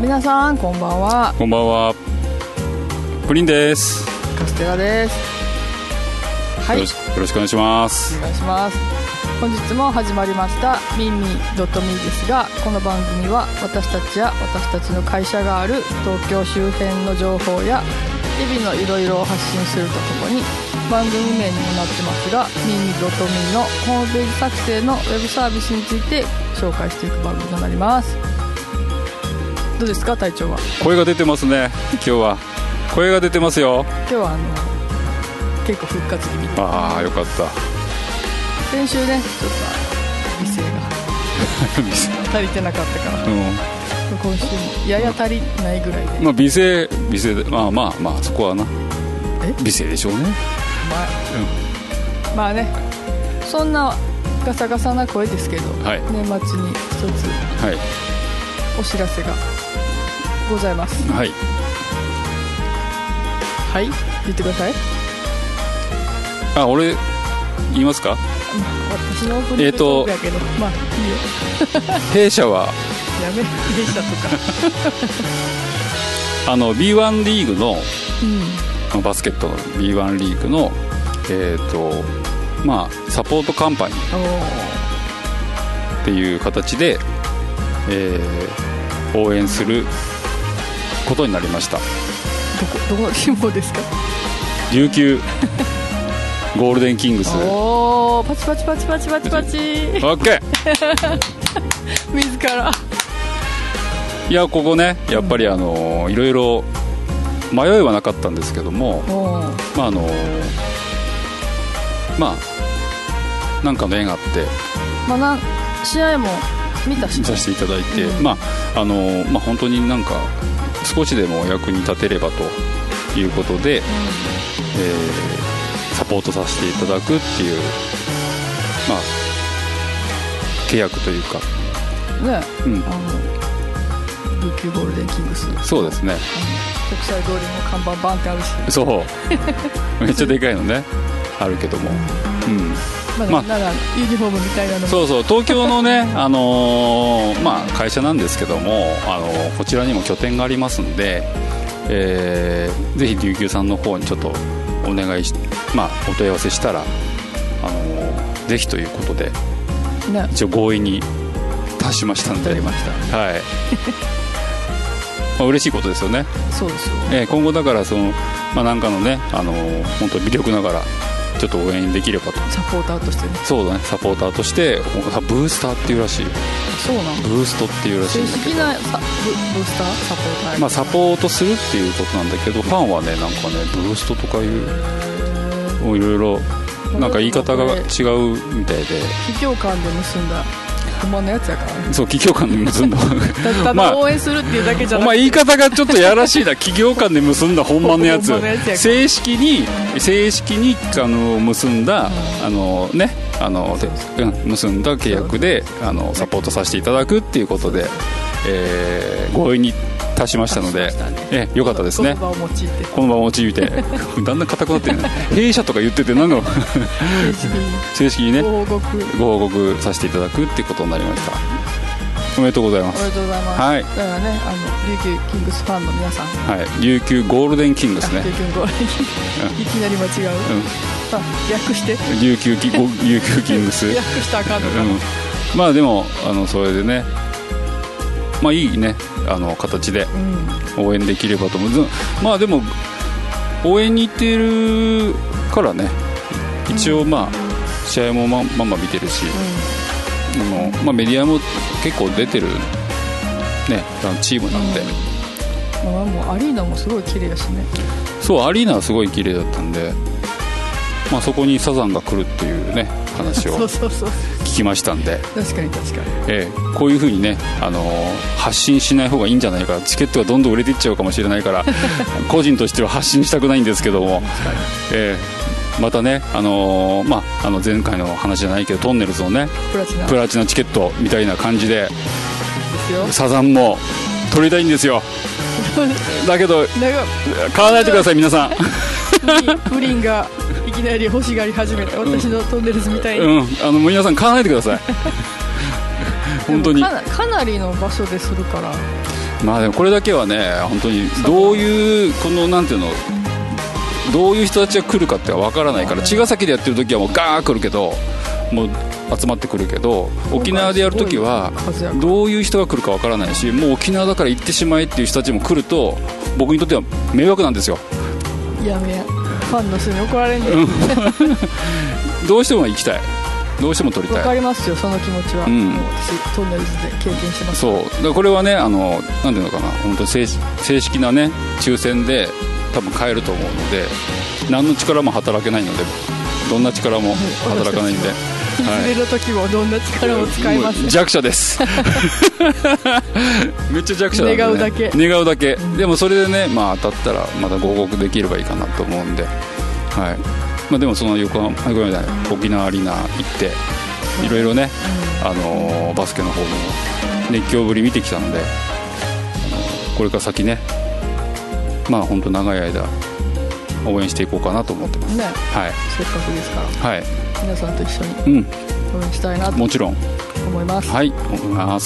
皆さんこんばんは。 こんばんは。プリンです。 カステラです。はい、 よろしくお願いします。 お願いします。本日も始まりましたミンミン .me ですが、この番組は私たちや私たちの会社がある東京周辺の情報や日々のいろいろを発信するとともに、番組名にもなってますがミンミン .me のホームページ作成のウェブサービスについて紹介していく番組となります。どうですか、隊長は。 声が出てますね。今日は声が出てますよ。 今日は結構復活気味で。 ああ、よかった。 先週ね、ちょっと美声が足りてなかったから、今週もやや足りないぐらいで、 まあ、美声で、まあそこはな美声でしょうね。 まあね、そんなガサガサな声ですけど、 はい、 年末に一つ、 はい、 お知らせがございます。 はいはい、言ってください。 あ、俺言いますか。 私のオープニングトークやけど、まあいいよ。 弊社はやめ、弊社とか B1 リーグの、バスケットの B1 リーグのまあサポートカンパニーっていう形で、応援することになりました。 どこのチームですか。 琉球ゴールデンキングス。 おー、パチパチパチパチパチパチ。 オッケー。 自ら。 いや、ここね、やっぱりいろいろ迷いはなかったんですけども、まあなんかの縁があって、 試合も見させていただいて、本当になんか少しでも役に立てればということで、サポートさせていただくっていう、契約というかね、琉球ゴールデンキングス。そうですね。国際通りの看板バンってあるし。 そうめっちゃでかいのねあるけども、 なんかユニフォームみたいなのも。 そう東京のね会社なんですけども、こちらにも拠点がありますんで、ぜひ琉球さんの方にちょっとお願いし、お問い合わせしたらぜひということで、一応合意に達しましたんで。はい。嬉しいことですよね。 そうですよ。 今後だからなんかのね、本当微力ながらちょっと応援できればと。 サポーターとしてね。 そうだね、サポーターとしてブースターっていうらしい。 そうなの。 ブーストっていうらしいんだけど、 正式なブースター、サポーター、 サポートするっていうことなんだけど、ファンはね、なんかね、ブーストとかいういろいろなんか言い方が違うみたいで、 企業間で結んだほんまのやつやからね。 そう、企業間で結んだただ応援するっていうだけじゃなくて、 言い方がちょっとやらしいな。企業間で結んだほんまのやつ正式に結んだ結んだ契約でサポートさせていただくっていうことで、合意に達しましたので、よかったですね。この場を用いてだんだん硬くなってるね。弊社とか言ってて何の正式にねご報告させていただくっていうことになりました。おめでとうございます。 おめでとうございます。 はい。 だからね、琉球キングスファンの皆さん、 はい、琉球ゴールデンキングスね。 琉球ゴールデンキングス、いきなり間違う。略して琉球キングス。 略したらあかんのか。 でもそれでね、いいね、形で応援できればと思う。でも応援に行ってるからね、一応試合も見てるし、メディアも結構出てるね、チームなんで、 もうアリーナもすごい綺麗だしね。 そう、アリーナはすごい綺麗だったんで、そこにサザンが来るっていうね話を聞きましたんで。 確かに、 こういう風にね、発信しない方がいいんじゃないか、チケットがどんどん売れていっちゃうかもしれないから個人としては発信したくないんですけども、またね、前回の話じゃないけど、トンネルズのねプラチナチケットみたいな感じでサザンも取りたいんですよ。だけど買わないでください皆さん。 プリンがいきなり欲しがり始めて、私のトンネルズみたいに、 皆さん買わないでください。本当にかなりの場所でするから。 まあでもこれだけはね本当にどういうこのなんていうのどういう人たちが来るかってわからないから茅ヶ崎でやってる時はもうガーッ来るけどもう集まってくるけど沖縄でやる時はどういう人が来るかわからないしもう沖縄だから行ってしまえっていう人たちも来ると僕にとっては迷惑なんですよ。 やめファンの人に怒られんでどうしても行きたいどうしても撮りたいわかりますよその気持ちは、もう私トンネルズで経験してます。 そうだからこれはねなんていうのかな本当正式なね抽選で多分買えると思うので何の力も働けないのでどんな力も働かないんでいずれの時もどんな力も使います、ね、 弱者ですめっちゃ弱者なんで、ね、願うだけ、でもそれでね、まあ、当たったらまた合格できればいいかなと思うんで、はいまあ、でもその横浜沖縄アリーナ行っていろいろね、バスケの方の熱狂ぶり見てきたのでこれから先ねまあ本当長い間応援していこうかなと思ってますね、はい、 せっかくですから、はい、皆さんと一緒に応援したいなと、 もちろん思います。 はい思います。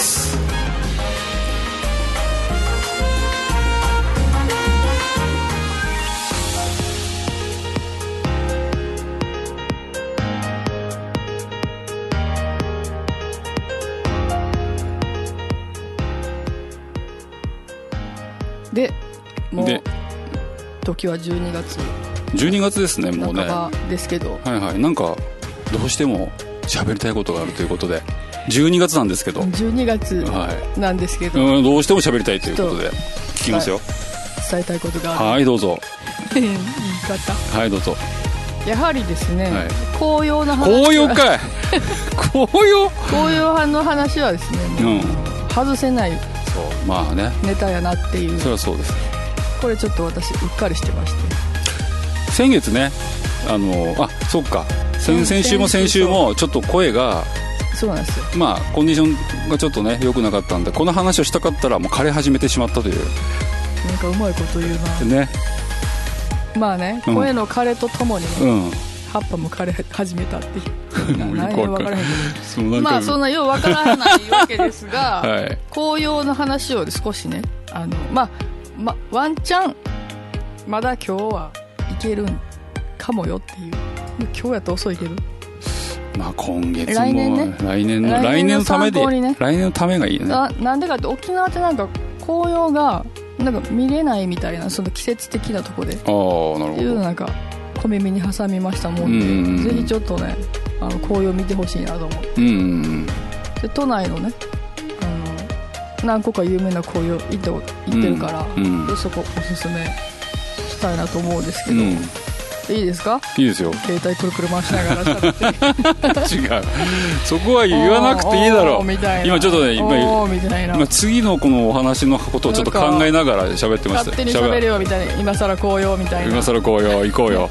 でもう時は12月ですねもうね半ばですけど、 はいはいなんかどうしても喋りたいことがあるということで12月なんですけど 12月なんですけど、 はい、どうしても喋りたいということで聞きますよ。 伝えたいことがある。 はいどうぞ言い方はいどうぞ。 やはりですね、はい、紅葉の話紅葉かい紅葉の話はですね、外せないそうまあねネタやなっていう。 それはそうです。 これちょっと私うっかりしてまして先月ねそっか先週もちょっと声がそうなんですよ。 まあコンディションがちょっとね良くなかったんでこの話をしたかったらもう枯れ始めてしまったというなんかうまいこと言うなね。 まあね、声の枯れとともにね、葉っぱも枯れ始めたっていう何分からへんけどまあそんなよう分からないわけですが、はい、紅葉の話を少しねワンチャンまだ今日はいけるんかもよっていう。今日やったら遅いけどまあ今月も来年ね来年のためで、ね、来年のためがいいね。 なんでかって沖縄ってなんか紅葉がなんか見れないみたいなその季節的なとこでっていうなんか小耳に挟みましたもんで、ぜひちょっとね紅葉見てほしいなと思って、で都内のね何個か有名な紅葉行ってるから、そこおすすめしたいなと思うんですけど、いいですか？ いいですよ。 携帯くるくる回しながら喋って違うそこは言わなくていいだろう。今ちょっとね今次のこのお話のことをちょっと考えながら喋ってました。 勝手に喋るよみたいな今更紅葉みたいな今更紅葉行こうよ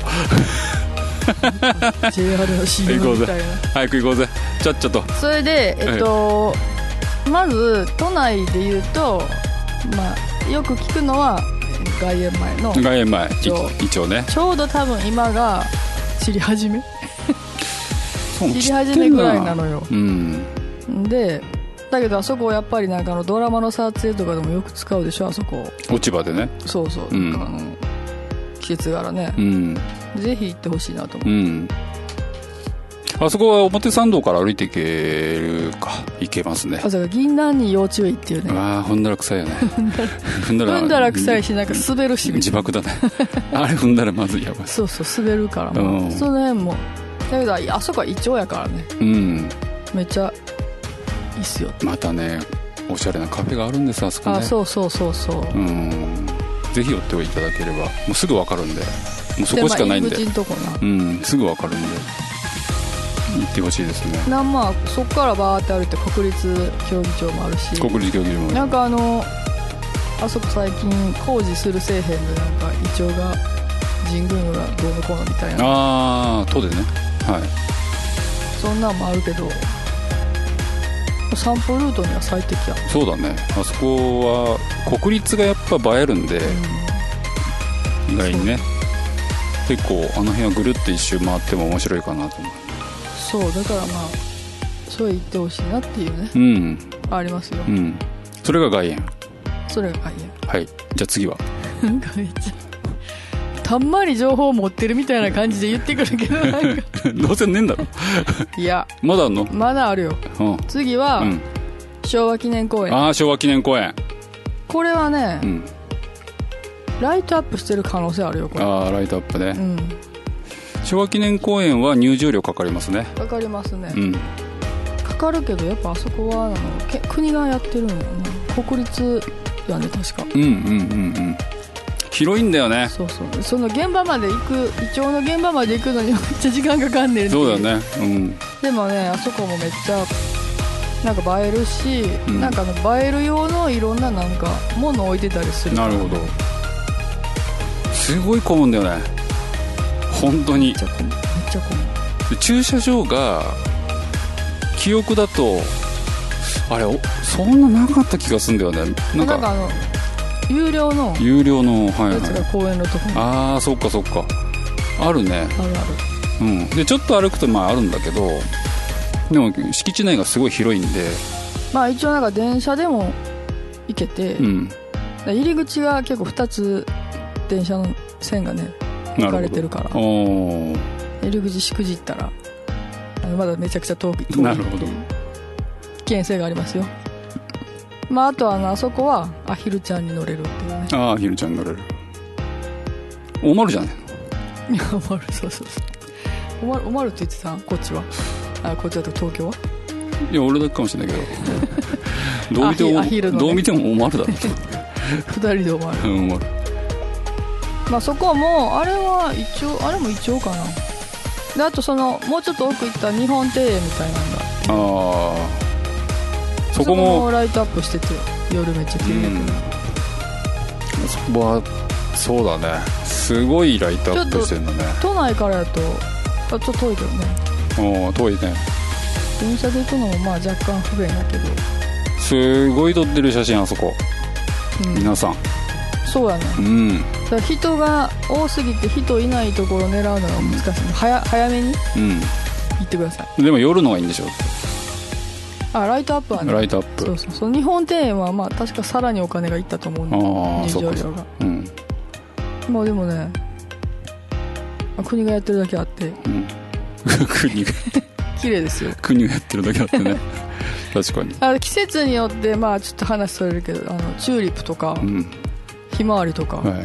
JR の CM みたいな早く行こうぜちょっとそれでまず都内で言うとまあよく聞くのは外苑前一応ねちょうど多分今が散り始めぐらいなのよ、でだけどあそこやっぱりなんかドラマの撮影とかでもよく使うでしょあそこ落ち葉でね。 そう、季節柄ね、ぜひ行ってほしいなと思う、 あそこは表参道から歩いて行けますね。 銀杏に要注意っていうね。 踏んだら臭いよね踏んだら臭いしなんか滑るし自爆だねあれ踏んだらまずいやばい。 そう滑るから、その辺もだけどあそこはイチョウやからね、めっちゃいいっすよ。 またねおしゃれなカフェがあるんですあそこね。 そうぜひ寄っておいていただければもうすぐ分かるんでもうそこしかないんで、すぐ分かるんで行ってほしいですね。 まあそこからバーって歩いて国立競技場もあるし国立競技場もなんかあそこ最近工事するせえへんでなんかイチョウが神宮がどうのこうのみたいなとでねそんなんもあるけど散歩ルートには最適や。 そうだねあそこは国立がやっぱ映えるんで、意外にね結構あの辺はぐるっと一周回っても面白いかなと思う。 そうだからまあそう言ってほしいなっていうね、ありますよ、 それが外苑それがいいや。 はい、じゃあ次はなんかめっちゃたんまり情報を持ってるみたいな感じで言ってくるけどなんかどうせねえんだろいやまだあんの？ まだあるよ、うん、次は、うん、昭和記念公園。 ああ、昭和記念公園、 これはね、うん、ライトアップしてる可能性あるよこれ。 ああ、ライトアップね、うん、昭和記念公園は入場料かかりますね。 かかりますね、 うん、 かかるけどやっぱあそこは国がやってるのよね。国立やね確か。 うんうんうんうん、広いんだよね。 そうそう、その現場まで行く、イチョウの現場まで行くのにめっちゃ時間かかんねん。 そうだよね、うん、 でもねあそこもめっちゃなんか映えるし、うん、なんか映える用のいろんななんか物置いてたりする。 なるほど、すごい混むんだよね本当に。めっちゃ混む、めっちゃ混む。駐車場が記憶だとあれそんななかった気がするんだよね。なんか有料のやつが公園のところに、 ああ、そっかそっか、あるね。あるある、うん、でちょっと歩くとまああるんだけど、でも敷地内がすごい広いんで、 まあ一応なんか電車でも行けて、うん、入り口が結構2つ電車の線がね分かれてるから、入り口しくじったらまだめちゃくちゃ遠い。 なるほど、 危険性がありますよ。まあ、あとあそこはアヒルちゃんに乗れるっていうね。 ああ、アヒルちゃんに乗れる。おまるじゃねえの。いや、おまる、そうそうそう、おまるって言ってたこっちは。あ、こっちだと東京は。 いや俺だけかもしれないけどどう見てもアヒルの、ね、どう見てもおまるだろ 2人でおまる、 おまる。 まあそこはもうあれは一応、あれも一応かな。であともうちょっと奥行った日本庭園みたいなんだ。 ああ、そこもライトアップしてて夜めっちゃ綺麗だけど、 そこはそうだね、すごいライトアップしてるんだね。 都内からやとちょっと遠いけどね。 遠いね。 電車で行くのもまあ若干不便だけど、 すごい撮ってる写真あそこ、うん、皆さん。 そうやね、うん、だから人が多すぎて人いないところを狙うのが難しい、うん、早めに行ってください、 うん、でも夜のがいいんでしょ。 あ、ライトアップはね、 ライトアップ、 そうそうそう、日本庭園はまあ確かさらにお金がいったと思うんで、入場料が。うん、まあでもね、国がやってるだけあって、うん、 国が綺麗ですよ。 国がやってるだけあってね確かに。 季節によってまあちょっと話それるけど、チューリップとか、うん、ひまわりとか、はい、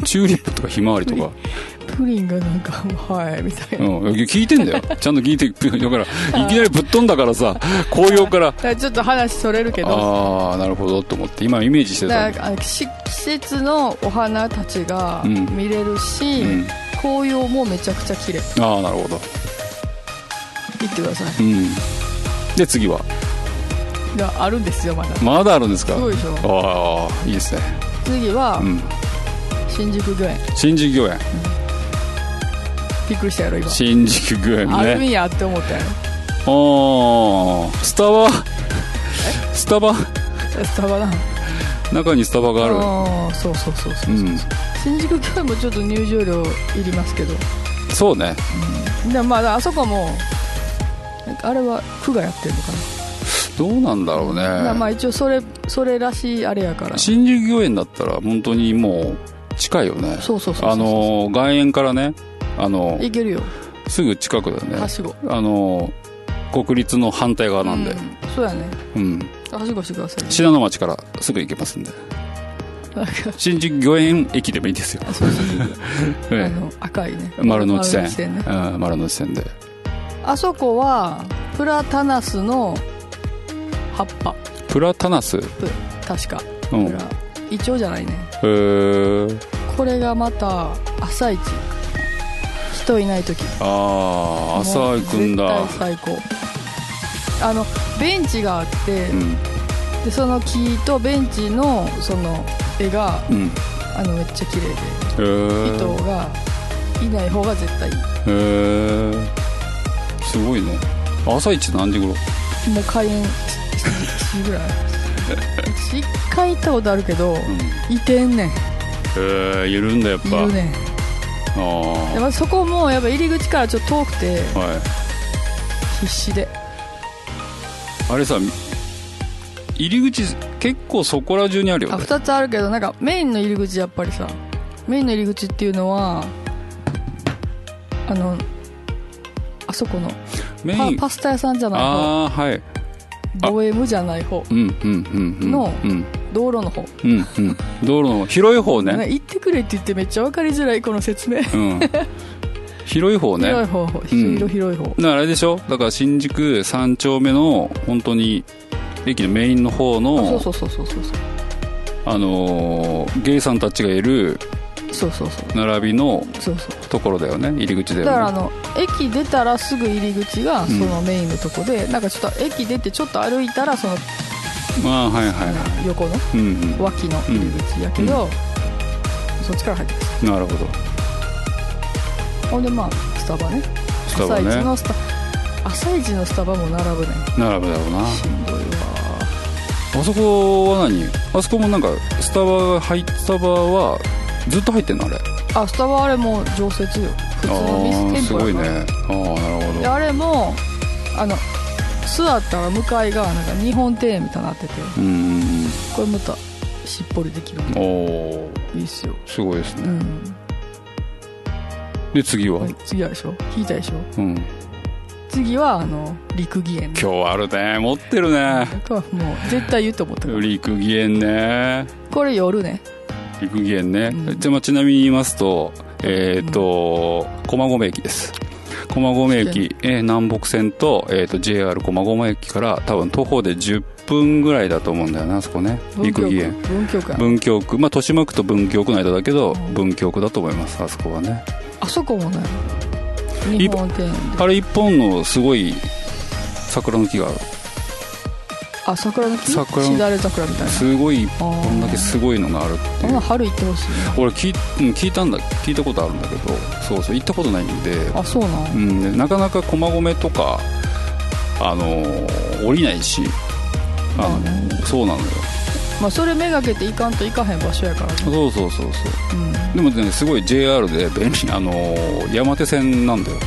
チューリップとかひまわりとかプリンがなんかはいみたいな、 うん、聞いてんだよちゃんと聞いてだからいきなりぶっ飛んだからさ紅葉からちょっと話それるけど、 ああなるほどと思って今イメージしてた。 季節のお花たちが見れるし、うん、紅葉もめちゃくちゃ綺麗。 ああなるほど、 行ってください、 うん、で次はがあるんですよ。 まだあるんですか。 すごいでしょ。 ああいいですね。 次は、うん、新宿御苑。 新宿御苑、 びっくりしたやろ今。 新宿御苑ね、 あるんやって思ったやろ。 スタバスタバだ、中にスタバがある。 そうそうそうそう、うん、新宿御苑もちょっと入場料いりますけど。 そうね、 うん、でもまああそこもあれは区がやってるのかな。 どうなんだろうね。 まあ一応それらしいあれやから。 新宿御苑だったら本当にもう近いよね。 そうそうそうそう、 外苑からね、 行けるよ、 すぐ近くだよね。 はしご、 国立の反対側なんで、うん、 そうやね、 うん、 はしごしてください、ね、 信濃町からすぐ行けますんで新宿御苑駅でもいいですよ。 そう赤いね、 丸の内線、ね、丸の内線で。 あそこはプラタナスの葉っぱ。 プラタナス、 確か、 うん、 イチョウじゃないね。 これがまた朝一、人いない時、 朝行くんだ。 絶対最高。ベンチがあって、うん、でその木とベンチのその絵が、うん、めっちゃ綺麗で、人がいない方が絶対いい。 すごいね。朝一何時頃？ もう開演7時ぐらい私一回行ったことあるけど、うん、いてんねん。 いるんだやっぱ。いるね。でもそこもやっぱ入り口からちょっと遠くて、はい、必死で。 あれさ、 入り口結構そこら中にあるよね。 2つあるけど、なんかメインの入り口、やっぱりさ、メインの入り口っていうのはあそこのメインパスタ屋さんじゃない方、 はい、 ボエムじゃない方の道路の方、 道路の広い方ね。 行ってくれって言ってめっちゃ分かりづらいこの説明、 広い方ね。 広い方、広い方。 だからあれでしょ、だから新宿3丁目の本当に駅のメインの方の、 そうゲイさんたちがいる並びのところだよね、入り口だよね。 だから駅出たらすぐ入り口がそのメインのとこで、なんかちょっと駅出てちょっと歩いたらその横の脇の入り口やけど、そっちから入ってくる。 なるほど。 ほんでスタバね、朝一のスタバも並ぶね。 並ぶだろうな。 しんどいわ。 あそこは何？あそこもなんかスタバはずっと入ってんのあれ？ スタバあれも常設よ。普通の店舗すごいね。なるほど。 あれも座ったら向かい側なんか日本庭園みたいになってて、これまたしっぽりできるんでいいっすよ。 すごいですね。で次はでしょ、聞いたでしょ。次は陸義園、 今日あるね、持ってるね。 もう絶対言うと思ったから。 陸義園ね。 これ夜ね。 陸義園ね。ちなみに言いますと駒込駅です。駒込駅、南北線と、JR 駒込駅から多分徒歩で10分ぐらいだと思うんだよな、あそこね。陸義園文京区、豊島区と文京区の間だけど、文京区だと思います、あそこはね。 あそこもね、日本庭園であれ一本のすごい桜の木がある。 桜の木、しだれ桜みたいな、 すごいこんだけすごいのがあるっていう。 春行ってほしいね。 俺聞いたことあるんだけど、そう行ったことないんで。 そうなの。 なかなか駒込とか降りないし、そうなのよ。 それめがけて行かんと行かへん場所やからね。 そう、でもね、すごい JR で便利、山手線なんだよ。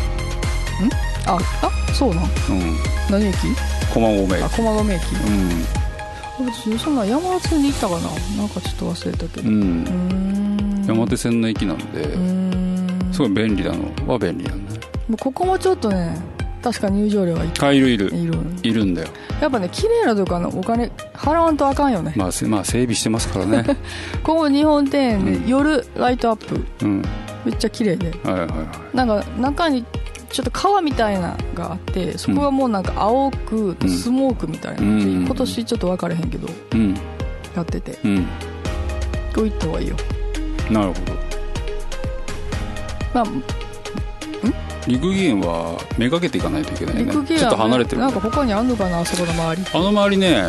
そうなん。何駅？ 駒込駅。 駒込駅。そんな山手線に行ったかな、なんかちょっと忘れたけど。 山手線の駅なんで、すごい便利なのは便利なんだね。 ここもちょっとね、確か入場料がいるんだよ。やっぱね、綺麗なとこお金払わんとあかんよね。 整備してますからね。 ここ日本庭園で夜ライトアップ、めっちゃ綺麗で、なんか中にちょっと川みたいなのがあって、そこがもうなんか青くスモークみたいな、今年ちょっと分かれへんけど、やってて、こう行った方がいいよ。 なるほど。陸義園はめがけていかないといけないね。ちょっと離れてる。 なんか他にあんのかな、あそこの周り。 周りね、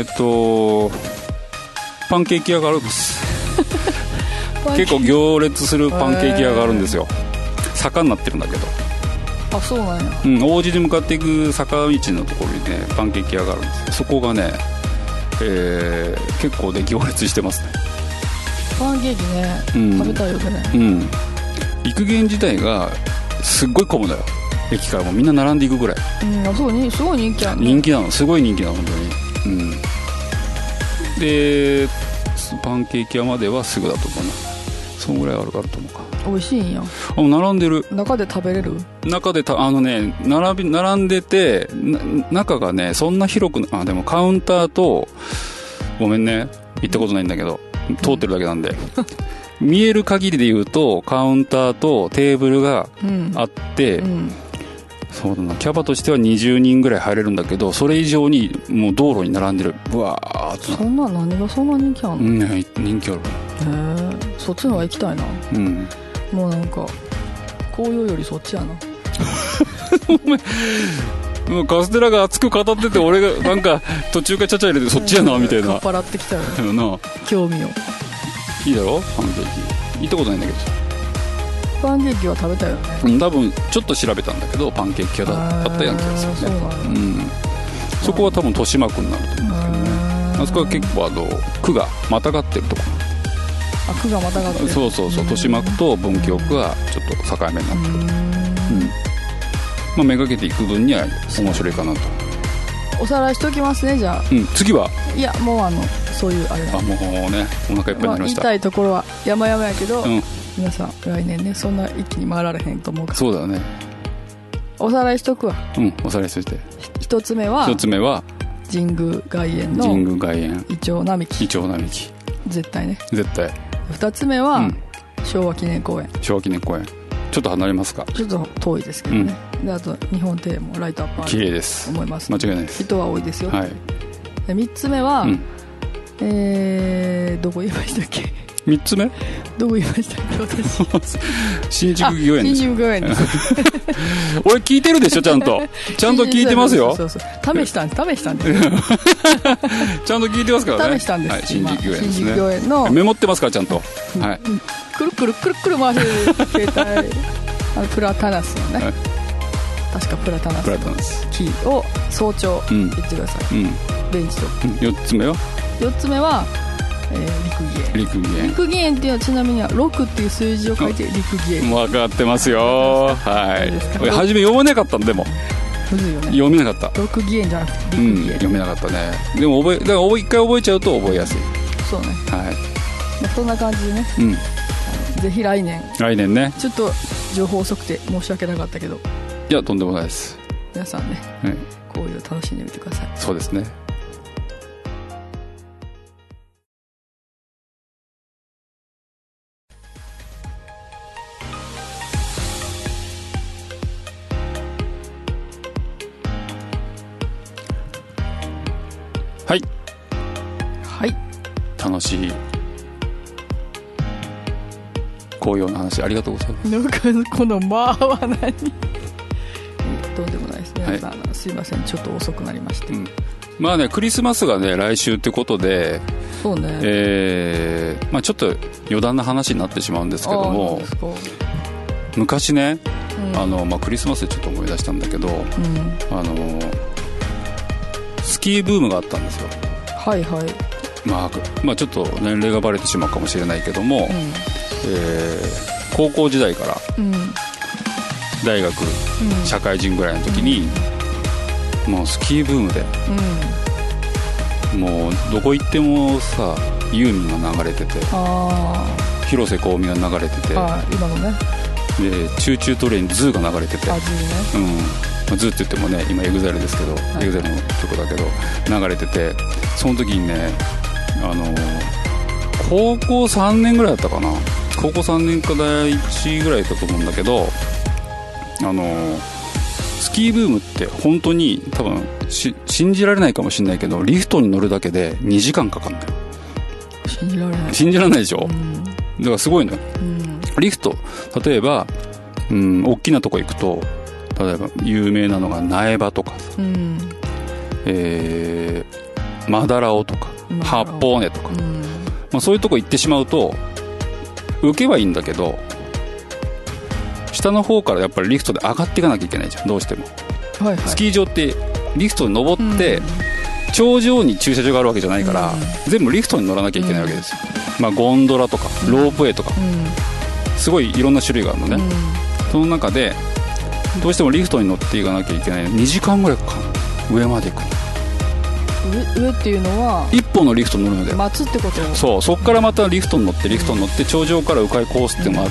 パンケーキ屋があるんです。結構行列するパンケーキ屋があるんですよ。坂になってるんだけど。 そうなんや。 王子に向かっていく坂道のところにね、パンケーキ屋があるんですよ。そこがね、結構で行列してますね。 パンケーキね、食べたいよね。 陸義園自体がすっごい混むのよ。駅からもうみんな並んでいくぐらい。 すごい人気あるね。 人気なの、すごい人気なの、本当に。でパンケーキ屋まではすぐだと思うな。そのぐらいあるからと思うか。 美味しいんや。 並んでる。 中で食べれる？ 中で並んでて、中がねそんな広くでもカウンターと、ごめんね行ったことないんだけど、通ってるだけなんで見える限りで言うとカウンターとテーブルがあって、そうだな、キャバとしては20人ぐらい入れるんだけど、それ以上にもう道路に並んでる。うわーっと。 そんな、何がそんな人気あんの？ 人気ある。 そっちの方が行きたいな。もうなんか紅葉よりそっちやな。 お前カステラが熱く語ってて、俺がなんか途中からちゃちゃ入れてそっちやなみたいな。 かっぱらってきたよね。 な興味を。 いいだろパンケーキ。行ったことないんだけど。 パンケーキは食べたよね。 多分ちょっと調べたんだけど、パンケーキ屋だったやん気がするね。そこは多分豊島区になると思うんですけどね。あそこは結構区がまたがってるところ。 区がまたがってる。 そう豊島区と文京区はちょっと境目になってる。めがけていく分には面白いかなと。 おさらいしておきますね。じゃあ、 次はいやもうそういうあれなんで、 もうねお腹いっぱいになりました、 言いたいところは山々やけど、皆さん来年ねそんな一気に回られへんと思うから、 そうだね、 おさらいしとくわ。 おさらいしといて。 一つ目は神宮外苑のイチョウ並木絶対ね。 絶対。 二つ目は、昭和記念公園。 ちょっと離れますか。 ちょっと遠いですけどね、であと日本庭園もライトアップある綺麗です。 思います、 間違いないです。 人は多いですよ。 はい。 で3つ目は、どこ言いましたっけ。 3つ目どこ言いましたっけ私。 新宿御苑です。 新宿御苑です俺聞いてるでしょ、ちゃんと聞いてますよ。 そう試したんですちゃんと聞いてますからね。 試したんです、 はい、新宿御苑ですね。 新宿御苑のメモってますからちゃんと、はい、 くるくる回せる携帯プラタナスのね、確かプラタナスキーを早朝行ってください、ベンチと。 4つ目は陸義園っていうのはちなみには6っていう数字を書いて陸義園。 分かってますよ。はい。初め読めなかったんでもむずいよね。 読めなかった。 陸義園じゃなくて陸義園、 読めなかったね。でもだから一回覚えちゃうと覚えやすい。 そうね。 はい。 そんな感じでね、ぜひ来年ねちょっと情報遅くて申し訳なかったけど、 いやとんでもないです。 皆さんね、こういうの楽しんでみてください。 そうですね。はい、楽しい紅葉の話ありがとうございます。 なんかこの間は何どうでもないですね、皆さん。すいませんちょっと遅くなりまして、 まあねクリスマスがね来週ってことで、 そうね、 まあ、ちょっと余談な話になってしまうんですけども、昔ね、クリスマスでちょっと思い出したんだけど、スキーブームがあったんですよ。 はいはい。 まあちょっと年齢がバレてしまうかもしれないけども、高校時代から、大学、社会人ぐらいの時に、もうスキーブームで、もうどこ行ってもさユーミンが流れてて、広瀬香美が流れてて、 今のね、 でチューチュートレインズーが流れてて、ズーって言ってもね今エグザイルですけど、エグザイルの曲だけど流れてて、その時にね高校3年ぐらいだったかな、高校3年か第1ぐらいだったと思うんだけど、スキーブームって本当に多分信じられないかもしれないけど、リフトに乗るだけで2時間かかるんだよ。信じられないでしょ、だからすごいのよ、リフト。例えば、大きなとこ行くと、例えば有名なのが苗場とか、マダラオとか八方根とか、そういうとこ行ってしまうと浮けばいいんだけど、下の方からやっぱりリフトで上がっていかなきゃいけないじゃん、どうしても、スキー場ってリフトに登って、頂上に駐車場があるわけじゃないから、全部リフトに乗らなきゃいけないわけですよ、ゴンドラとかロープウェイとか、すごいいろんな種類があるのね、その中でどうしてもリフトに乗っていかなきゃいけない2時間ぐらいかかる、上まで行く。 上っていうのは一本のリフトに乗るので待つってこと。 そっからまたリフトに乗って頂上から迂回コースってのがあって、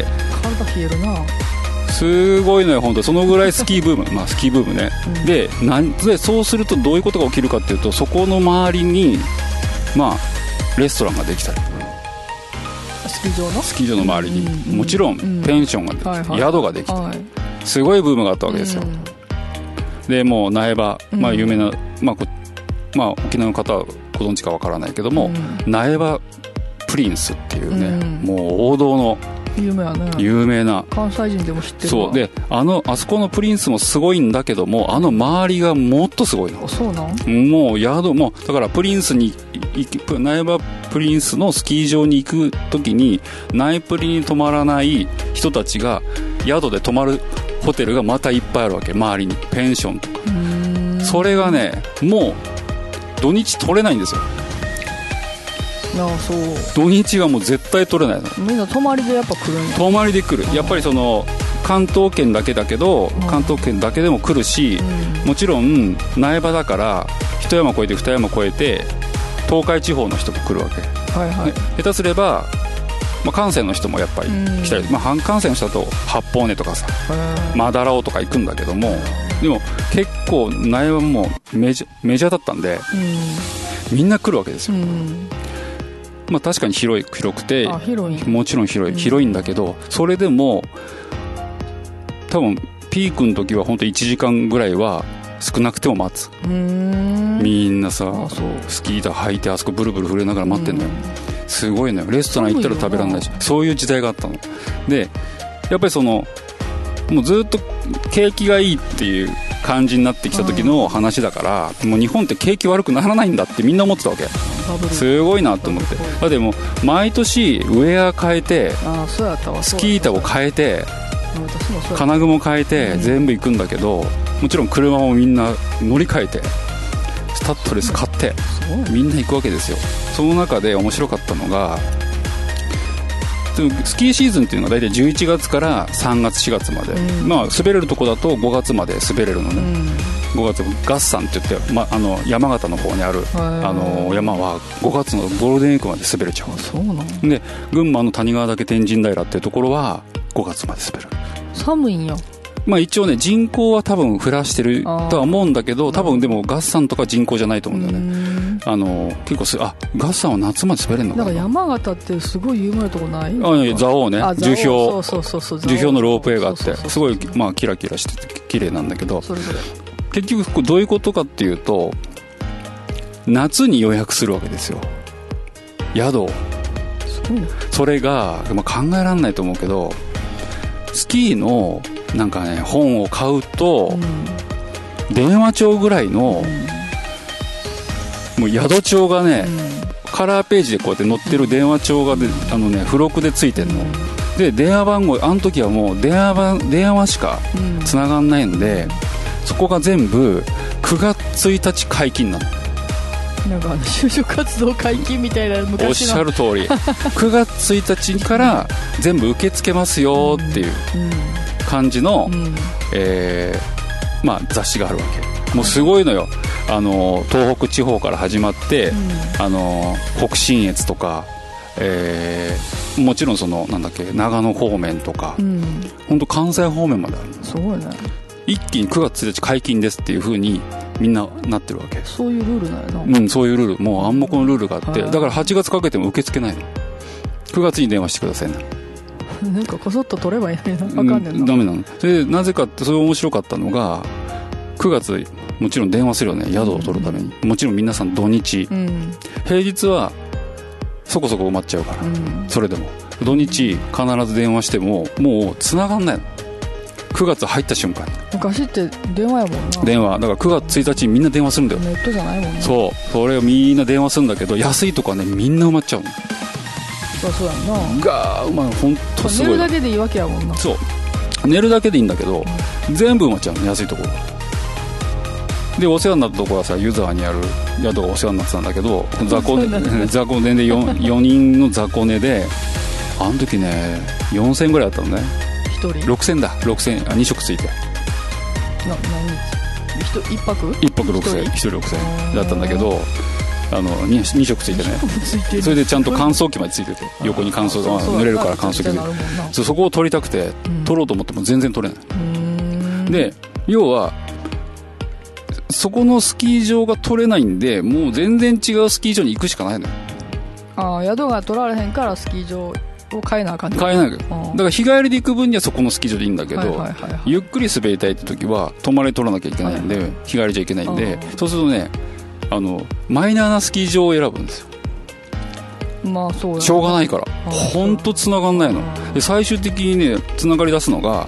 体冷えるな。 すごいのよ本当に。そのぐらいスキーブームスキーブームね、でそうするとどういうことが起きるかっていうと、そこの周りにレストランができたり、 スキー場の周りに、もちろんペンションができて、宿ができて、すごいブームがあったわけですよ、でもう苗場、有名な、沖縄の方はご存知かわからないけども、苗場プリンスっていうね、もう王道の有名な、 関西人でも知ってる。 そうで、あそこのプリンスもすごいんだけども、周りがもっとすごいの。 そうなん？ もう宿もだから苗場プリンスのスキー場に行く時に苗プリに泊まらない人たちが宿で泊まるホテルがまたいっぱいあるわけ、周りにペンションとか。それがねもう土日取れないんですよ。 そう土日はもう絶対取れないの。 みんな泊まりでやっぱ来るんや。 泊まりで来る。やっぱりその関東圏だけだけど、関東圏だけでも来るし、もちろん苗場だから一山越えて二山越えて東海地方の人も来るわけ、 はいはい、 下手すれば、関西の人もやっぱり来たり、関西の人だと八方根とかさ、マダラオとか行くんだけども、でも結構苗場もメジャーだったんで、みんな来るわけですよ。確かに広くて、もちろん広いんだけど、それでも多分ピークの時は本当1時間ぐらいは少なくても待つ。みんなさスキー板履いてあそこブルブル震えながら待ってんのよ。すごいのよ。レストラン行ったら食べられないし、そういう時代があったので、やっぱりもうずっと景気がいいっていう感じになってきた時の話だから、もう日本って景気悪くならないんだってみんな思ってたわけ。すごいなと思って。だってもう毎年ウェア変えて、スキー板を変えて、金具も変えて全部行くんだけど、もちろん車もみんな乗り換えてスタッドレス買ってみんな行くわけですよ。その中で面白かったのが、スキーシーズンっていうのが大体11月から3月4月まで、滑れるとこだと5月まで滑れるのね、5月ガッサンって言って、山形の方にある山は5月のゴールデンウィークまで滑れちゃう。 そうなの。 で群馬の谷川岳天神平っていうところは5月まで滑る。 寒いんや。 一応ね人口は多分降らしてるとは思うんだけど、多分でもガッサンとか人口じゃないと思うんだよね。結構ガッサンは夏まで滑れるのかな。 だから山形ってすごい有名なとこない？ 蔵王ね、樹氷のロープウェイがあって、すごいキラキラしてて綺麗なんだけど、結局どういうことかっていうと、夏に予約するわけですよ、宿を。それが、考えられないと思うけど、スキーのなんかね本を買うと、電話帳ぐらいの、もう宿帳がね、カラーページでこうやって載ってる電話帳が付録でついてるの、で電話番号、あの時はもう電話しか繋がんないので、そこが全部9月1日解禁なの。 なんか就職活動解禁みたいな昔の。 おっしゃる通り9月1日から全部受け付けますよっていう感じの、雑誌があるわけ。もうすごいのよ。東北地方から始まって、北信越とか、もちろん長野方面とか、本当関西方面まである。 すごいね。 一気に9月1日解禁ですっていう風にみんななってるわけ。 そういうルールなんやな。 そういうルール、もう暗黙のルールがあって、だから8月かけても受け付けないの。9月に電話してくださいね。 なんかこそっと取ればいいのにな。あかんねんな。 ダメなの。それでなぜかって、それ面白かったのが、9月もちろん電話するよね、宿を取るために。もちろん皆さん土日、平日はそこそこ埋まっちゃうから、それでも土日必ず電話してももう繋がんないの。9月入った瞬間に。 昔って電話やもんな。 電話だから9月1日にみんな電話するんだよ。 ネットじゃないもんね。 それをみんな電話するんだけど、安いとこはねみんな埋まっちゃうの。 そうやんな。 ガー埋まる。本当すごい。 寝るだけでいいわけやもんな。 そう寝るだけでいいんだけど、全部埋まっちゃうの、安いところで。お世話になったところはさ、湯沢にある宿がお世話になってたんだけど、雑魚寝で 4人の雑魚寝で、あの時ね4000円ぐらいだったのね。1人6000だ。6000、2食ついて。 1泊 6000、1人6000だったんだけど、2食ついてね。それでちゃんと乾燥機までついてて、横に乾燥濡れるから乾燥機で、そこを取りたくて取ろうと思っても全然取れない。で要はそこのスキー場が取れないんで、もう全然違うスキー場に行くしかないのよ。 宿が取られへんからスキー場を変えなあかんね。 変えないけど、だから日帰りで行く分にはそこのスキー場でいいんだけど、ゆっくり滑りたいって時は泊まり取らなきゃいけないんで、日帰りじゃいけないんで、そうするとねマイナーなスキー場を選ぶんですよ。 そうや。 しょうがないから本当繋がんないので、最終的にね繋がり出すのが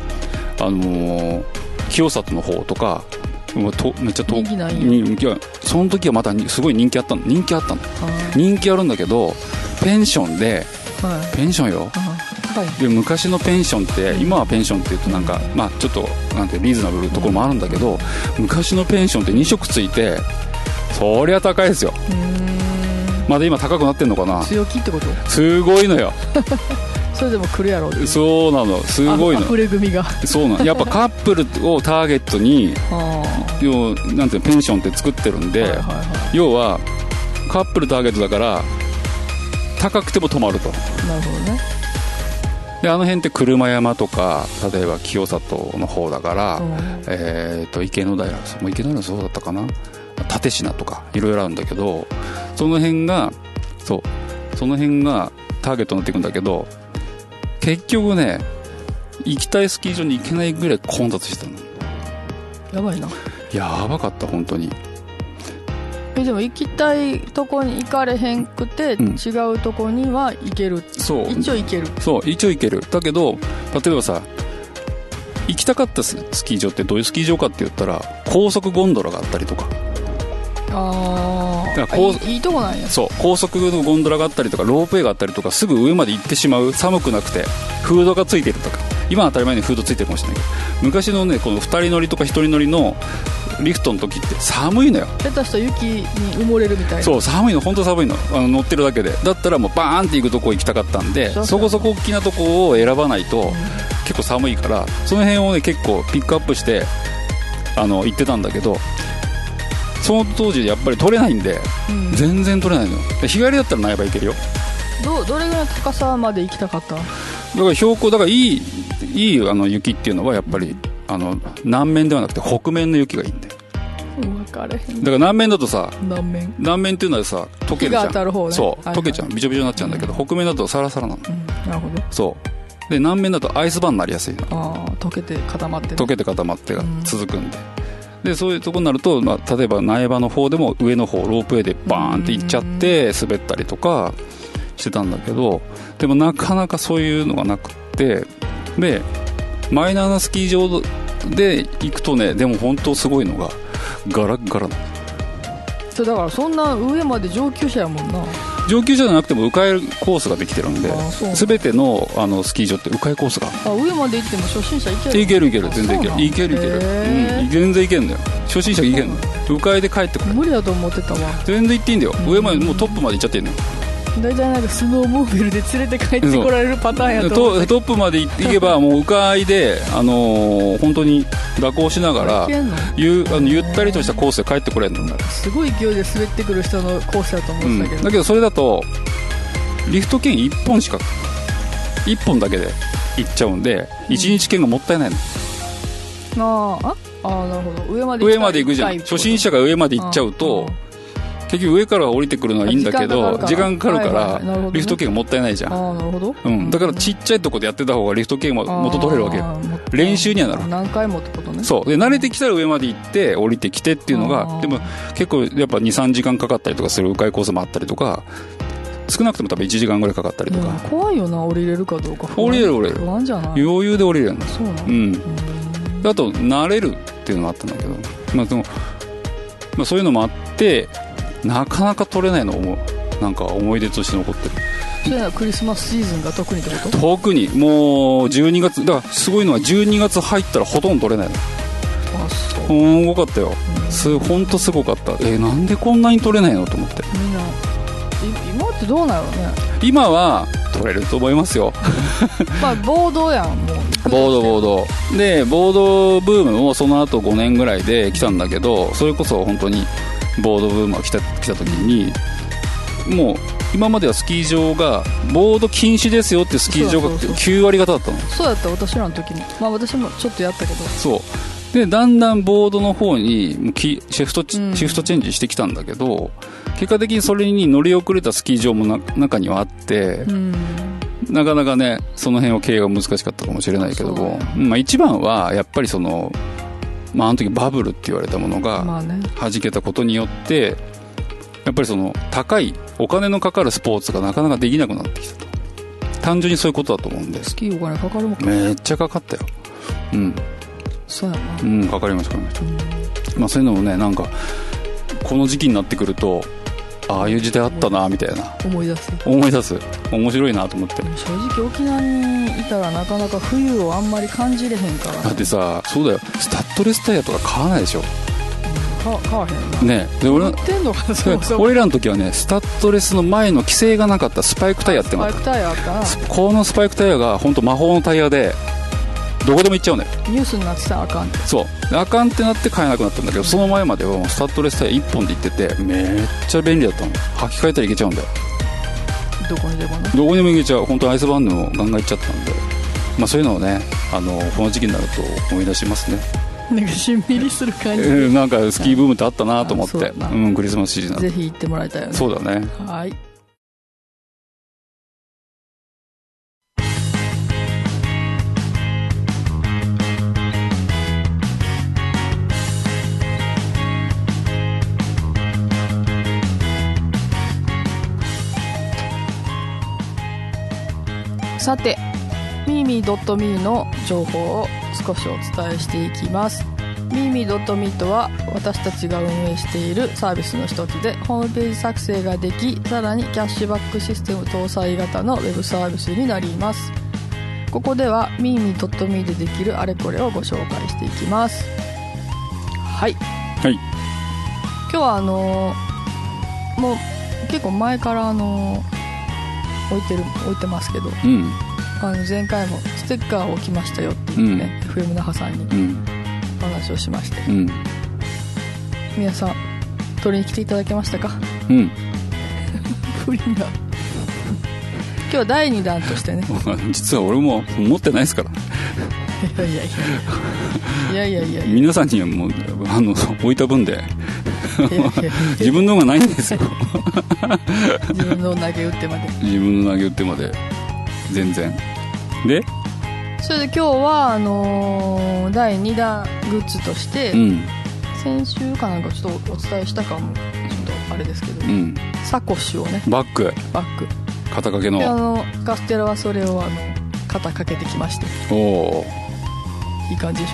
清里の方とか、めっちゃ人気ないよ。 その時はまたすごい人気あったの。人気あるんだけど、ペンションで、ペンションよ。で昔のペンションって、今はペンションって言うとなんか、ちょっとなんてリーズナブルなところもあるんだけど、昔のペンションって2食ついて、そりゃ高いですよ。まだ今高くなってんのかな。 強気ってこと？ すごいのよ。 それでも来るやろって。 そうなの、すごいの、 溢れ組が。 そうなの、やっぱカップルをターゲットに要なんていうの、ペンションって作ってるんで、はいはいはい、要はカップルターゲットだから高くても泊まると。 なるほどね。 であの辺って車山とか例えば清里の方だから、池の平、もう池の平そうだったかな、蓼科とかいろいろあるんだけど、その辺がターゲットになっていくんだけど、結局ね行きたいスキー場に行けないぐらい混雑してたの。 やばいな。 やばかった本当に。 でも行きたいとこに行かれへんくて、違うとこには行ける。そう一応行ける。そう一応行ける。だけど例えばさ、行きたかったスキー場ってどういうスキー場かって言ったら高速ゴンドラがあったりとか。 だからいいとこなんや。 そう、高速のゴンドラがあったりとかロープウェイがあったりとか、すぐ上まで行ってしまう、寒くなくてフードがついてるとか。今は当たり前にフードついてるかもしれないけど、昔のねこの2人乗りとか1人乗りのリフトの時って寒いのよ。 下手したら雪に埋もれるみたいな。 そう、寒いの、本当寒いの、乗ってるだけで。だったらもうバーンって行くとこ行きたかったんで、そこそこ大きなとこを選ばないと結構寒いから、その辺をね結構ピックアップして行ってたんだけど、その当時やっぱり取れないんで、全然取れないの。日帰りだったら苗場行けるよ。 どれぐらいの高さまで行きたかった？ だから標高だからいい雪っていうのはやっぱり南面ではなくて北面の雪がいいんで。 分かれへん。 だから南面だとさ、 南面っていうのはさ溶けるじゃん。 日が当たる方ね。 そう、溶けちゃう、びちょびちょになっちゃうんだけど、北面だとサラサラなの。 なるほど。 そうで南面だとアイスバーンになりやすいの。 溶けて固まって、 が続くんで、でそういうとこになると、例えば苗場の方でも上の方ロープウェイでバーンって行っちゃって滑ったりとかしてたんだけど、でもなかなかそういうのがなくて、でマイナーなスキー場で行くとね、でも本当すごいのがガラッガラな。 だからそんな上まで上級者やもんな。 上級者じゃなくても迂回コースができてるんで、全てのスキー場って迂回コースが。 上まで行っても初心者行ける？ いける全然いける、全然いけるんだよ。初心者いけるの。迂回で帰ってこれ。 無理だと思ってたわ。 全然行っていいんだよ。上までもうトップまで行っちゃってんのよ。 大体なんかスノーモービルで連れて帰ってこられるパターンやと思う。 トップまで行けばもう迂回で本当に蛇行しながらゆったりとしたコースで帰ってこれるの。 すごい勢いで滑ってくる人のコースだと思ってたけど、 だけどそれだとリフト券1本だけで行っちゃうんで、1日券がもったいないの。 なるほど。上まで行くじゃん。初心者が上まで行っちゃうと結局上から降りてくるのはいいんだけど時間かかるから、リフト券がもったいないじゃん。 なるほど。 だからちっちゃいとこでやってた方がリフト券も元取れるわけよ。練習にはなる。 何回もってことね。 そうで慣れてきたら上まで行って降りてきてっていうのが、でも結構やっぱ 2,3 時間かかったりとかする迂回コースもあったりとか、少なくとも多分1時間ぐらいかかったりとか。 怖いよな、降りれるかどうか。 降りれる不安じゃない？ 余裕で降りれるの。 そうなの。 あと慣れるっていうのもあったんだけど、でもそういうのもあってなかなか取れないのをなんか思い出として残ってる。 それはクリスマスシーズンが特にってこと？ 特にもう12月だから、すごいのは12月入ったらほとんど取れないの。すごかったよ。本当すごかった。なんでこんなに取れないのと思って。 みんな今ってどうなのね。 今は取れると思いますよ。 ボードやん。もうボードでボードブームもその後5年ぐらいで来たんだけど、それこそ本当にボードブームが来た時に、もう今まではスキー場がボード禁止ですよってスキー場が9割方だったの。 そうやった。私らの時に私もちょっとやったけど、 そうでだんだんボードの方にシフトチェンジしてきたんだけど、結果的にそれに乗り遅れたスキー場も中にはあって、なかなかねその辺は経営が難しかったかもしれないけども、一番はやっぱりあの時バブルって言われたものが弾けたことによって、やっぱり高いお金のかかるスポーツがなかなかできなくなってきたと。単純にそういうことだと思うんで。 スキーお金かかるもんか。 めっちゃかかったよ。 そうやな。 かかりました。そういうのもね、なんかこの時期になってくるとああいう時代あったなみたいな思い出す。 面白いなと思って。 正直沖縄にいたらなかなか冬をあんまり感じれへんから、ね、 だってさ、そうだよ、スタッドレスタイヤとか買わないでしょ。 買わへんね。で俺売ってんのかな、そもそも。 俺らの時はね、スタッドレスの前の規制がなかったスパイクタイヤってスパイクタイヤあったな。 このスパイクタイヤが本当魔法のタイヤでどこでも行っちゃうね。 ニュースになってたらあかんって。 そうあかんってなって買えなくなったんだけど、その前まではもうスタッドレスタイヤ1本で行っててめっちゃ便利だったの。履き替えたらいけちゃうんだよ。 どこにでもね。 どこにも行けちゃう。本当アイスバーンでもガンガン行っちゃったんで、まあ、そういうのをねこの時期になると思い出しますね。 なんかしんみりする感じ、 なんかスキーブームってあったなと思って、クリスマスシーズンぜひ行ってもらいたいよね。 そうだね。 はい。さて、mimi.me の情報を少しお伝えしていきます。mimi.me とは私たちが運営しているサービスの一つで、ホームページ作成ができ、さらにキャッシュバックシステム搭載型のウェブサービスになります。ここでは mimi.me でできるあれこれをご紹介していきます。はい、 はい、 今日はもう結構前から置いてますけど、前回もステッカーを置きましたよっていうね、FM 那覇さんに話をしまして、皆さん取りに来ていただけましたか？不倫が今日は第2弾としてね実は俺も持ってないですからいや皆さんにはもう置いた分で自分のがないんですよ自分の投げ打ってまで全然で、 それで今日は第2弾グッズとして、先週かなんかちょっとお伝えしたかもちょっとあれですけど、サコッシュをね、 バッグ肩掛けのでカステラはそれを肩掛けてきまして、いい感じでし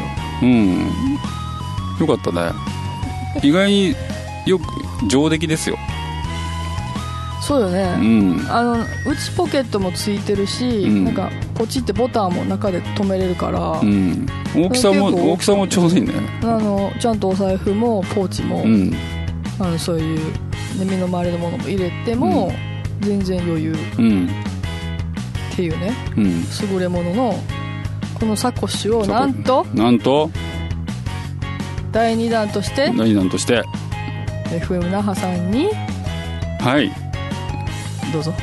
ょ。よかったね意外によく上出来ですよ。 そうよね、内ポケットもついてるし、なんかポチってボタンも中で止めれるから、 大きさもちょうどいいね。 ちゃんとお財布もポーチも、そういう、身の回りのものも入れても、全然余裕、っていうね、優れもののこのサコッシュをなんと第2弾として FM 那覇さんにどうぞ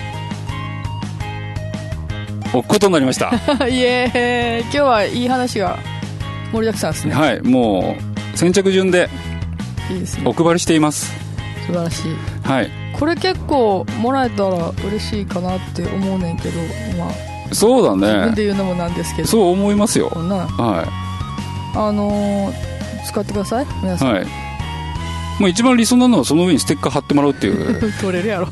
置くことになりましたイエーイ。今日はいい話が盛りだくさんですね。 はい、もう先着順でお配りしています。 素晴らしい。 はい、 これ結構もらえたら嬉しいかなって思うねんけど、 そうだね、 自分で言うのもなんですけど、 そう思いますよ。 使ってください皆さん。 もう一番理想なのはその上にステッカー貼ってもらうっていう取れるやろ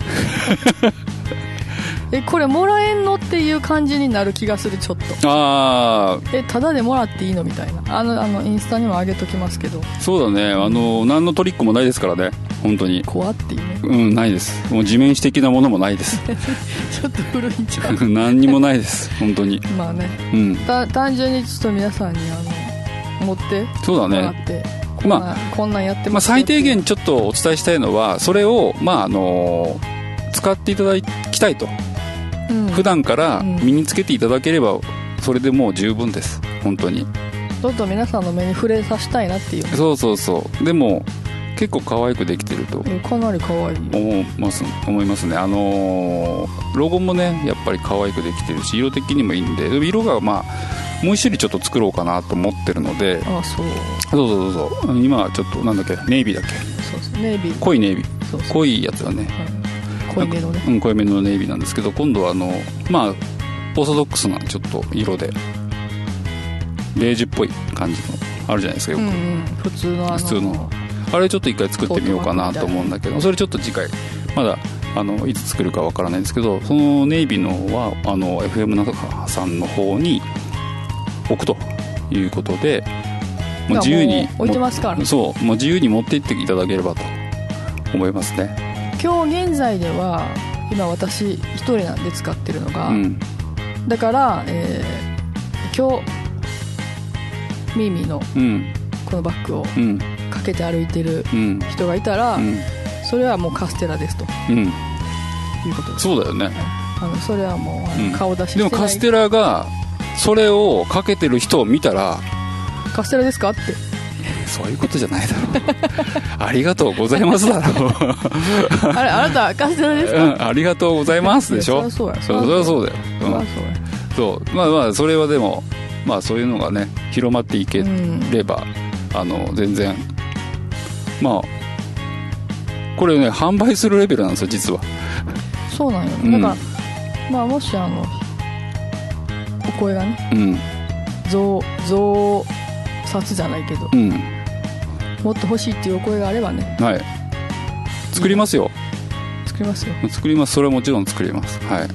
これもらえんのっていう感じになる気がする。ちょっとただでもらっていいのみたいな、インスタにも上げときますけど。 そうだね、何のトリックもないですからね、本当に。 怖っていうね。 ないです。もう地面師的なものもないですちょっと古いんちゃう何にもないです本当に。 まあね、単純にちょっと皆さんに持ってもらって、こんなんやってますよ、 最低限ちょっとお伝えしたいのは、それを使っていただきたいと、普段から身につけていただければそれでもう十分です。本当にちょっと皆さんの目に触れさせたいなっていう。 そうでも結構可愛くできてるとかなり可愛い思いますね。ロゴもねやっぱり可愛くできてるし、色的にもいいんで、色がもう一種類ちょっと作ろうかなと思ってるので。そう今はちょっとネイビーだっけ。 そうネイビー、 濃いネイビー、濃いやつがね、 濃いめのね、 濃いめのネイビーなんですけど、今度はオーソドックスなちょっと色でベージュっぽい感じのあるじゃないですか、よく、 普通のあれちょっと一回作ってみようかなと思うんだけど、それちょっと次回まだいつ作るかわからないんですけど、そのネイビーのはFM 那覇さんの方に置くということで、もう自由に置いてますからね。 もう自由に持っていっていただければと思いますね。 今日現在では今私一人なんで使ってるのが、だから、今日ミーミーのこのバッグをかけて歩いてる人がいたら、それはもうカステラですと、いうことです。 そうだよね。 それはもう顔出ししてない。 でもカステラがそれをかけてる人を見たら、 カステラですかって、 そういうことじゃないだろうありがとうございますだろうあなたカステラですか、 ありがとうございますでしょ。 そりゃそうだよ。そうまあまあそれはでもまあそういうのがね広まっていければ、全然まあこれね販売するレベルなんですよ実は。 そうなんよ、だからまあもしお声がね、増刷じゃないけど、もっと欲しいっていうお声があればね、 はい、作りますよ。 作りますよ。 作ります。それはもちろん作ります。はい。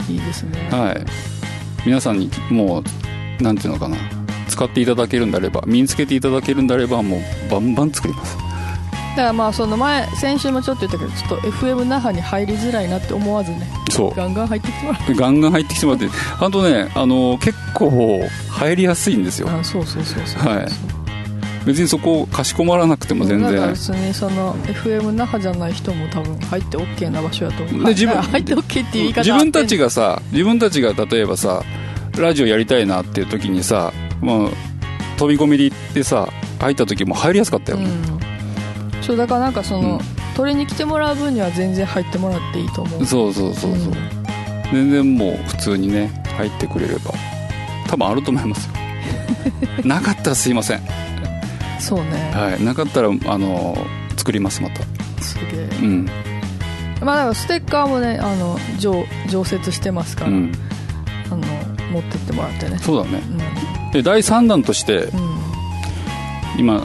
いいですね。 はい。皆さんにもうなんていうのかな、使っていただけるんであれば、身につけていただけるんであれば、もうバンバン作ります。 だからまあ先週もちょっと言ったけど、ちょっと FM 那覇に入りづらいなって思わずね、 そうガンガン入ってきてもらって、 ガンガン入ってきてもらって、あとね結構入りやすいんですよ。 そう、 はい。別にそこをかしこまらなくても全然。 だから別にFM 那覇じゃない人も多分入って OK な場所やと思う。 で入って OK っていう言い方、 自分たちが例えばさラジオやりたいなっていう時にさ、まあ、飛び込みで行ってさ入った時も入りやすかったよ、 そうだからなんか取りに来てもらう分には全然入ってもらっていいと思う。 そう、全然もう普通にね入ってくれれば多分あると思いますよなかったらすいません。 そうね、 はい、なかったら作りますまた。 すげえ。まあだからステッカーもね常設してますから、持ってってもらってね。 そうだね、で第3弾として、今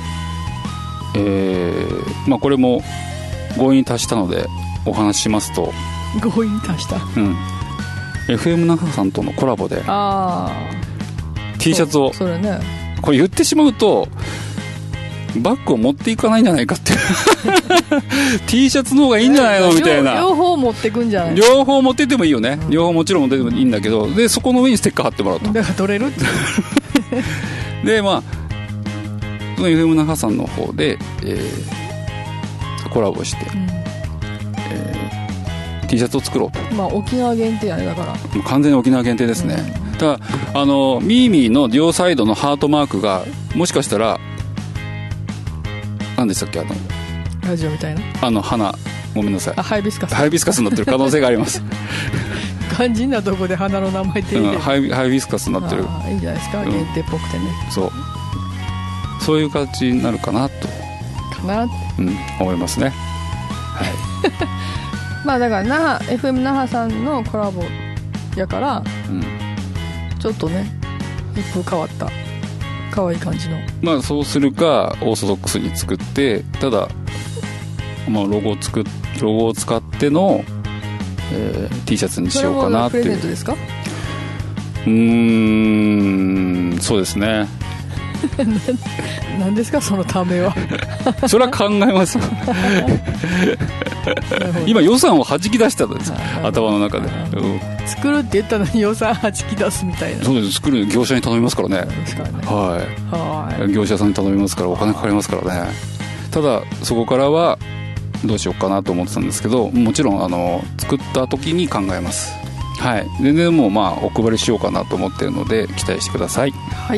まあこれも合意に達したのでお話ししますと、 合意に達した、 FM 那覇さんとのコラボで T シャツを、 それね、 これ言ってしまうとバッグを持っていかないんじゃないかってT シャツの方がいいんじゃないのみたいな。 両方持っていくんじゃない。 両方持ってってもいいよね、両方もちろん持ってってもいいんだけど、でそこの上にステッカー貼ってもらうと。 だから取れるってでまあその FM 那覇さんの方で、コラボして、T シャツを作ろうと。 まあ沖縄限定やね。だからもう完全に沖縄限定ですね、ただミーミーの両サイドのハートマークがもしかしたら何でしたっけ、 ラジオみたいな花、ごめんなさい、 ハイビスカスになってる可能性があります肝心なとこで花の名前って言って、 ハイビスカスになってる。 いいんじゃないですか、限定っぽくてね。 そういう形になるかなと思いますね。はいまあだからFM 那覇さんのコラボやから、ちょっとね一風変わった可愛い感じの、 まあそうするかオーソドックスに作って、ただ、まあ、ロゴを使っての、T シャツにしようかなっていう。 それもプレゼントですか？ そうですね何ですかそのためはそれは考えますよ今予算を弾き出したんです頭の中で、 作るって言ったのに予算弾き出すみたいな。 そうです、作る業者に頼みますからね。はい、業者さんに頼みますからお金かかりますからね。ただそこからはどうしようかなと思ってたんですけど、もちろん作った時に考えます。はい、全然もうまあお配りしようかなと思ってるので期待してください。 はい。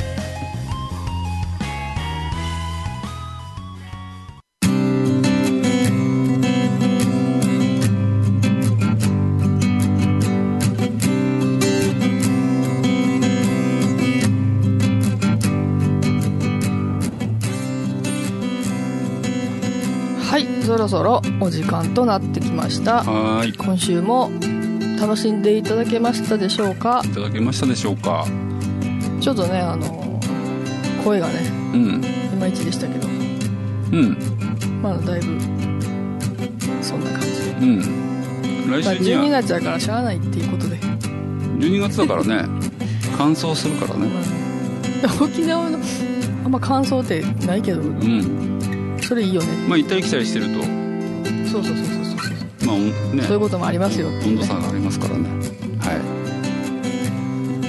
そろそろお時間となってきました。 はい。 今週も楽しんでいただけましたでしょうか？ いただけましたでしょうか？ ちょっとね声がね、いまいちでしたけど、まだだいぶそんな感じで、 来週には 12月だからしゃあないっていうことで、 12月だからね乾燥するからね、 沖縄のあんま乾燥ってないけど、それいいよね。 まあ行ったり来たりしてると、 そうまあね、 そういうこともありますよ。 温度差がありますからね。はい。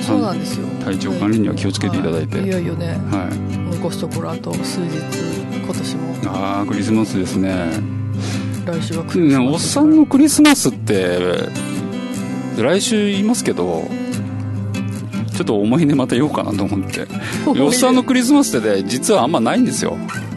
そうなんですよ。 体調管理には気をつけていただいて。 いよいよね。 はい。 残すところあと数日今年も。 ああ、クリスマスですね。 来週はクリスマス、 ね、おっさんのクリスマスって来週言いますけど、ちょっと思い出また言おうかなと思って。おっさんのクリスマスってね、実はあんまないんですよ。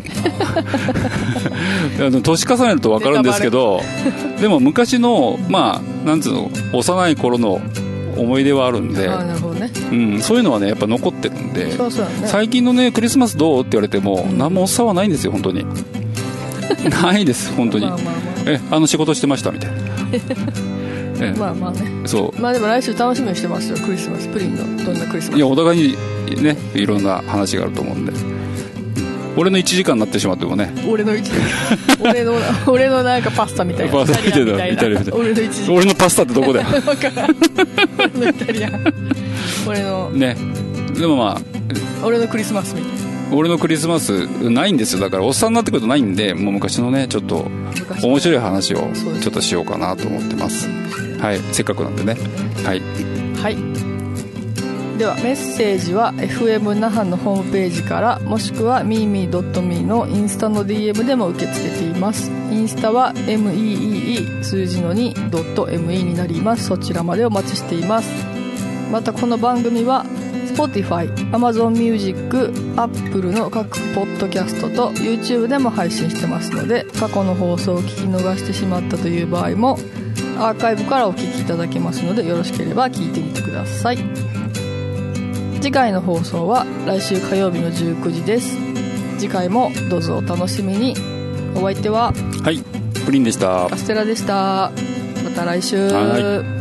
年重ねると分かるんですけど、でも昔のまあなんつうの、幼い頃の思い出はあるんで、 あ、なるほどね、 うん、そういうのはねやっぱ残ってるんで、 そうそうね、 最近のねクリスマスどうって言われても、何もおっさんはないんですよ本当に。ないです本当に。 まあまあま仕事してましたみたいな。 まあまあね。 そう。 まあでも来週楽しみにしてますよ、クリスマス。プリンのどんなクリスマス。 いや、お互いにねいろんな話があると思うんで。俺の1時間になってしまってもね。 俺の1時間俺のなんかパスタみたいな。 パスタみたいな。 俺の1時間。 俺のパスタってどこだよ。 分からん。俺のイタリアン。俺のね。でもまあ俺のクリスマスみたいな。 俺のクリスマスないんですよ。だからおっさんになってくるとないんで、もう昔のねちょっと面白い話をちょっとしようかなと思ってます。はい、せっかくなんでね。はい、 はい、ではメッセージは FM 那覇のホームページから、もしくは mimi.me のインスタの DM でも受け付けています。インスタは meee 数字の 2.me になります。そちらまでお待ちしています。またこの番組はSpotify、Amazon Music、Apple の各ポッドキャストと YouTube でも配信してますので、過去の放送を聞き逃してしまったという場合もアーカイブからお聞きいただけますので、よろしければ聞いてみてください。次回の放送は来週火曜日の19時です。次回もどうぞお楽しみに。お相手ははい、プリンでした。 カステラでした。また来週。 はい。